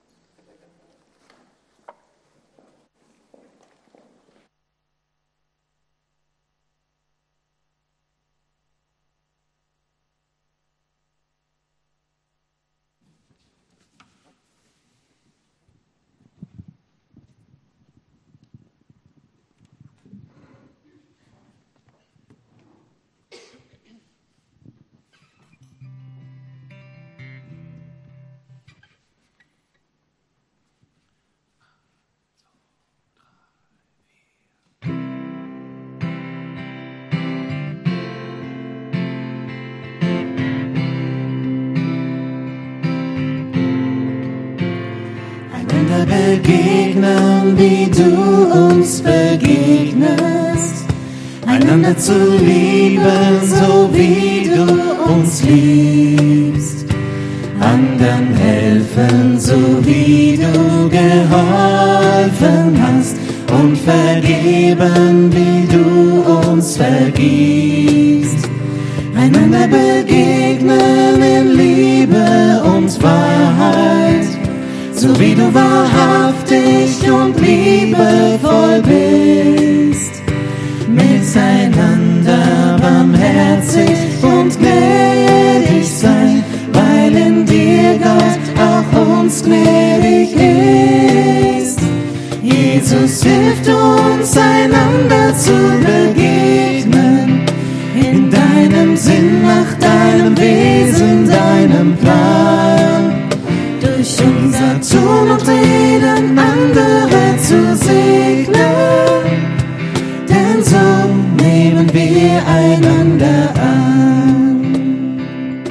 D: Begegnen, wie du uns begegnest, einander zu lieben, so wie du uns liebst, anderen helfen, so wie du geholfen hast, und vergeben, wie du uns vergibst, einander begegnen in Liebe und Wahrheit, so wie du wahrhaftig und liebevoll bist, miteinander barmherzig und gnädig sein, weil in dir Gott auch uns gnädig ist. Jesus hilft uns, einander zu begegnen, in deinem Sinn, nach deinem Wesen, deinem Plan. Durch unser Tun und Reden andere zu segnen, denn so nehmen wir einander an.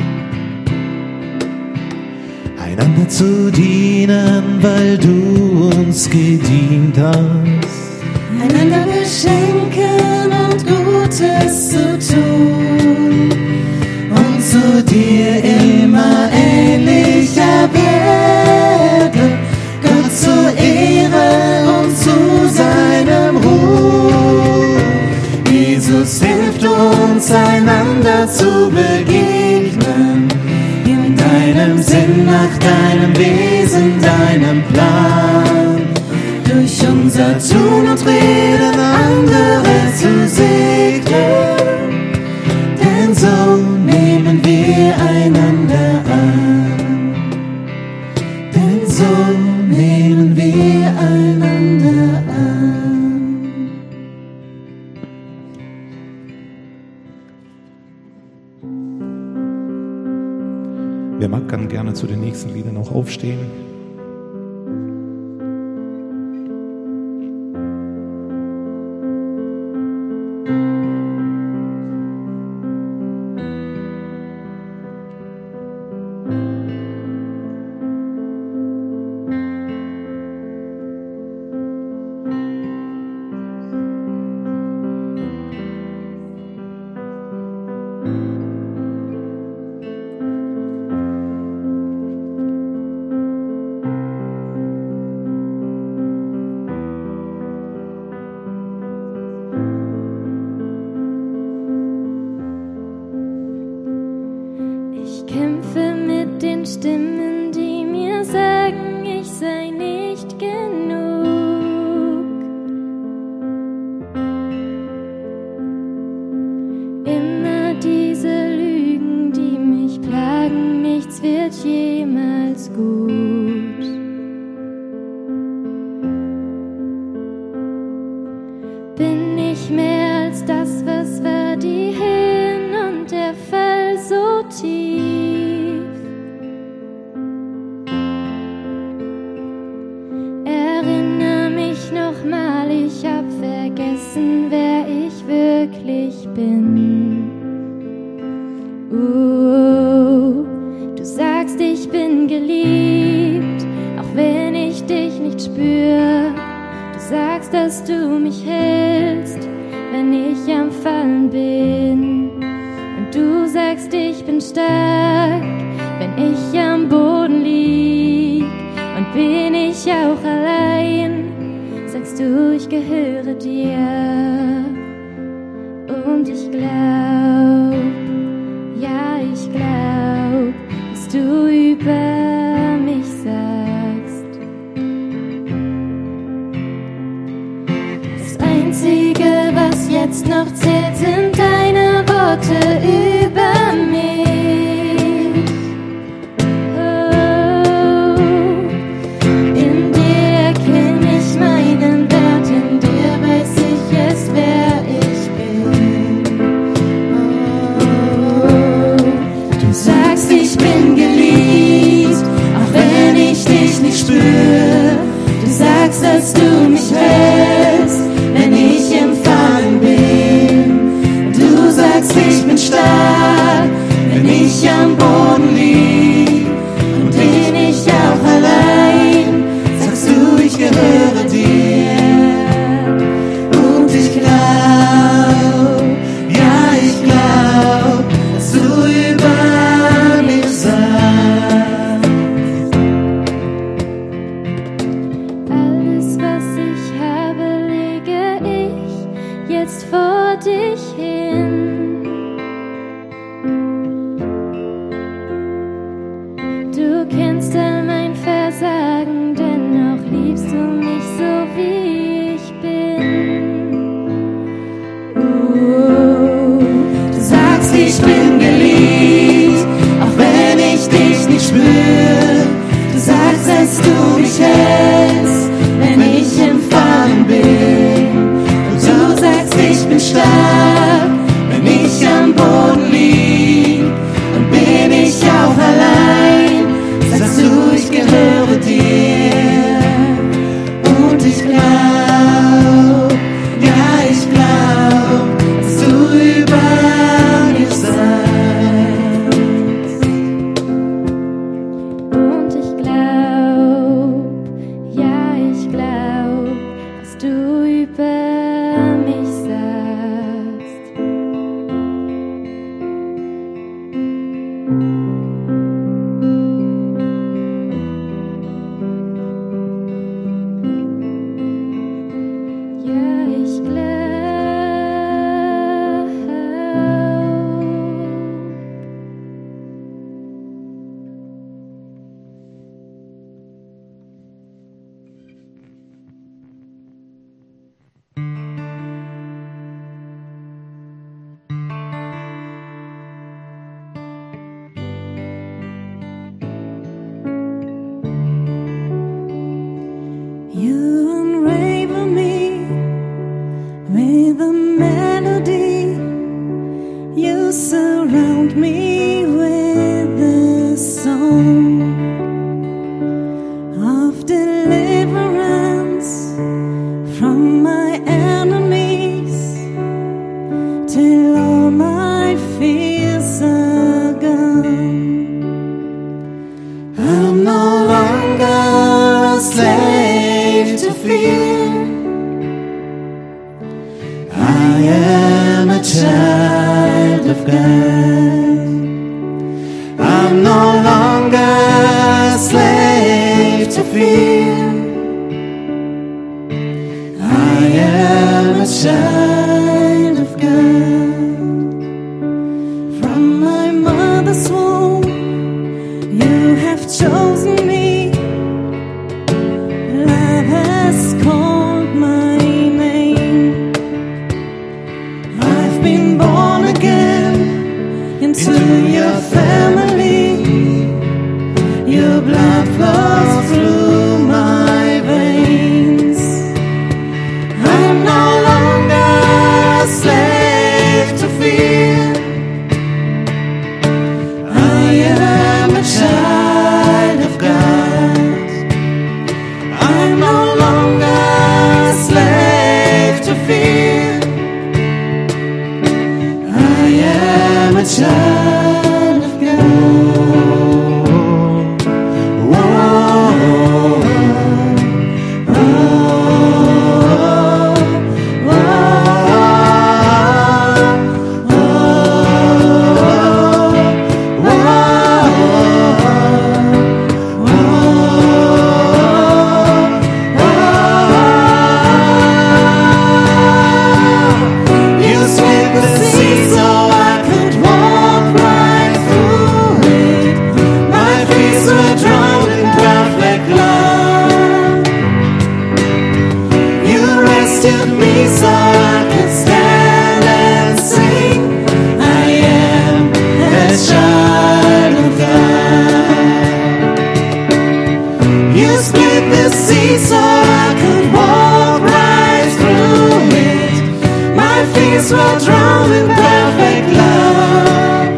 D: Einander zu dienen, weil du uns gedient hast. Einander beschenken und Gutes zu tun. Und zu dir immer ähnlicher werden, Gott zur Ehre und zu seinem Ruhm. Jesus hilft uns, einander zu begegnen, in deinem Sinn, nach deinem Wesen, deinem Plan. Durch unser Tun und Reden andere zu segnen, denn so nehmen wir einander an, denn so nehmen wir einander an.
C: Wer mag, kann gerne zu den nächsten Liedern auch aufstehen.
F: Kämpfe mit den Stimmen, die mir sagen, ich sei nicht genug. geht's gut. Bin nicht mehr als das, was war, die Hin und der Fall so tief. Erinnere mich nochmal, ich hab vergessen, wer ich wirklich bin. Uh, du sagst, ich bin geliebt, auch wenn ich dich nicht spür. Du sagst, dass du mich hältst, wenn ich am Fallen bin. Und du sagst, ich bin stark, wenn ich am Boden lieg. Und bin ich auch allein, sagst du, ich gehöre dir. Und ich glaub, ja, ich glaub, was du über mich sagst. Das Einzige, was jetzt noch zählt, sind deine Worte über mich. Du sagst, dass du mich hältst, wenn ich im Fallen bin. Du sagst, ich bin stark, wenn ich am Boden lieg. Und bin ich auch allein, sagst du, ich gehöre dir. Und ich glaub, ja, ich glaub, dass du über mich sagst. Vor dich hin. Du kennst all mein Versagen, dennoch liebst du mich so, wie ich bin. Uh, du sagst, ich bin geliebt, auch wenn ich dich nicht spür. Du sagst, dass du mich hältst, wenn ich im Fallen bin. Du sagst, ich bin stark, wenn ich am Boden lieg. Und bin ich auch allein, sagst du, ich gehöre dir. Und ich glaub, ja, ich glaub, dass du über mich sagst. Und ich glaub, ja, ich glaub, dass du über mich sagst. Ja, ich glaub.
D: You unravel me with a melody. You surround me with a song of deliverance from my enemies, till all my fears are gone. I'm no longer a slave to fear. I am a child of God. I'm no longer a slave to fear. I am a child of God. From my mother's womb, you have chosen me. Love has called my name. I've been born again into your family. Your blood flows through my veins. I'm no longer a slave to fear. I am a child of God. I'm no longer a slave to fear. I am a child of God. Whoa, oh, oh, you split the sea so I could walk right through it. My feet were drowned in perfect love. You rescued me so I could stand and sing. I am a child of God. You split the sea so I could walk right through it. My feet were drowned in perfect love.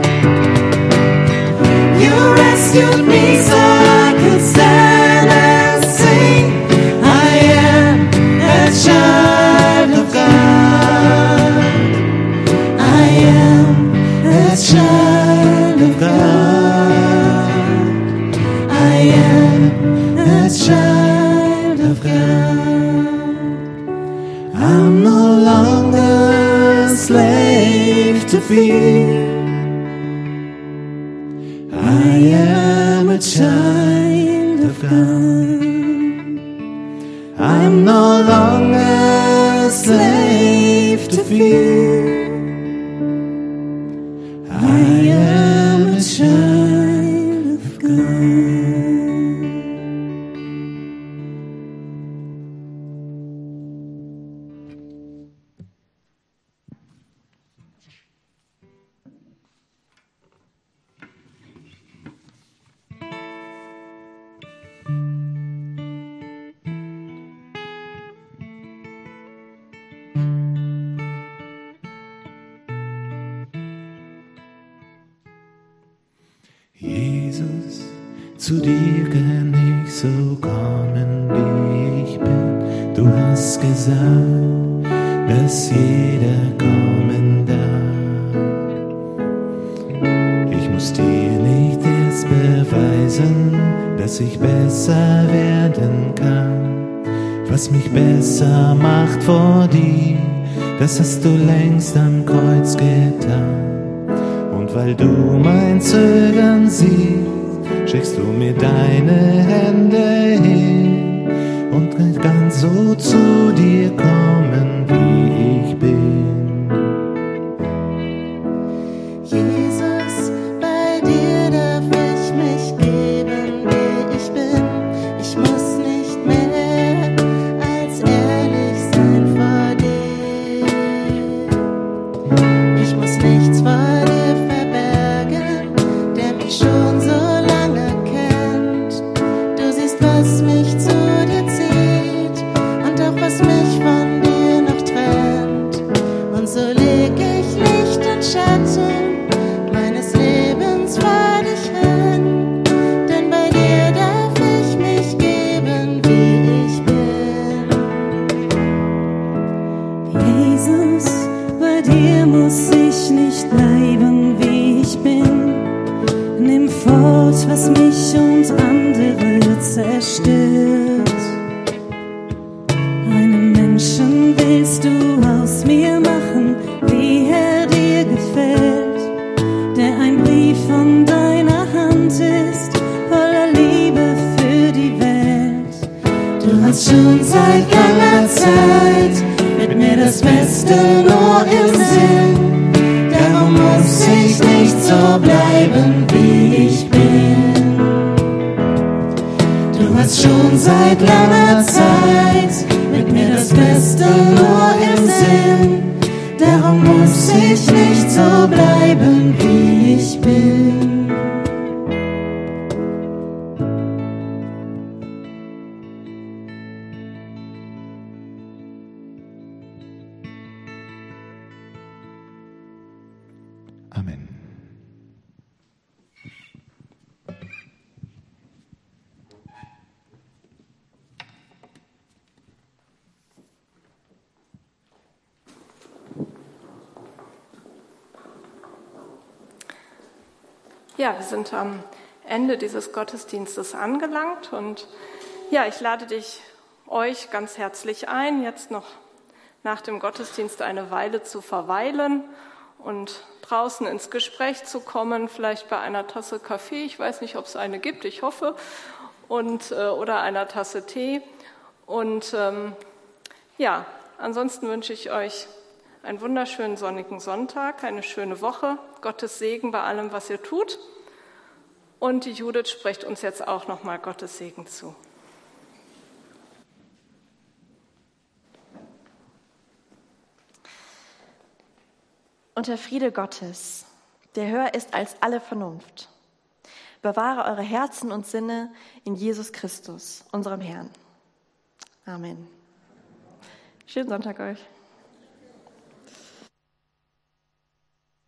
D: You rescued me so I could stand and sing. I am a child of God. I am a child of God. I am a child of God. I'm no longer a slave to fear. I am a child of God. I'm no longer a slave to fear. I am a child of God.
B: Jesus, zu dir kann ich so kommen, wie ich bin. Du hast gesagt, dass jeder kommen darf. Ich muss dir nicht erst beweisen, dass ich besser werden kann. Was mich besser macht vor dir, das hast du längst am Kreuz getan. Und weil du mein Zögern siehst, schickst du mir deine Hände hin und kann ganz so zu dir kommen, wie ich bin.
D: Jesus, bei dir darf ich mich geben, wie ich bin. Ich muss nicht mehr als ehrlich sein vor dir. Ich muss nichts vor dir verbergen, der mich schon so lange kennt. Du siehst, was mich zu dir zieht und auch was mich von dir noch trennt. Und so leg ich Licht und Schatten meines Lebens vor dich hin, denn bei dir darf ich mich geben, wie ich bin.
G: Jesus, bei dir muss ich nicht bleiben, wie ich bin. Nimm fort, was mich und andere zerstört. Einen Menschen willst du aus mir machen, wie er dir gefällt, der ein Brief von deiner Hand ist, voller Liebe für die Welt.
D: Du hast schon seit langer Zeit mit mir das Beste nur im Sinn. Darum muss ich nicht so bleiben, wie ich bin. Du hast schon seit langer Zeit mit mir das Beste nur im Sinn. Darum muss ich nicht so bleiben, wie ich bin.
A: Ja, wir sind am Ende dieses Gottesdienstes angelangt und ja, ich lade dich, euch ganz herzlich ein, jetzt noch nach dem Gottesdienst eine Weile zu verweilen und draußen ins Gespräch zu kommen, vielleicht bei einer Tasse Kaffee, ich weiß nicht, ob es eine gibt, ich hoffe, und, äh, oder einer Tasse Tee. Und ähm, ja, ansonsten wünsche ich euch einen wunderschönen sonnigen Sonntag, eine schöne Woche, Gottes Segen bei allem, was ihr tut. Und die Judith spricht uns jetzt auch nochmal Gottes Segen zu.
E: Und der Friede Gottes, der höher ist als alle Vernunft, bewahre eure Herzen und Sinne in Jesus Christus, unserem Herrn. Amen. Schönen Sonntag euch.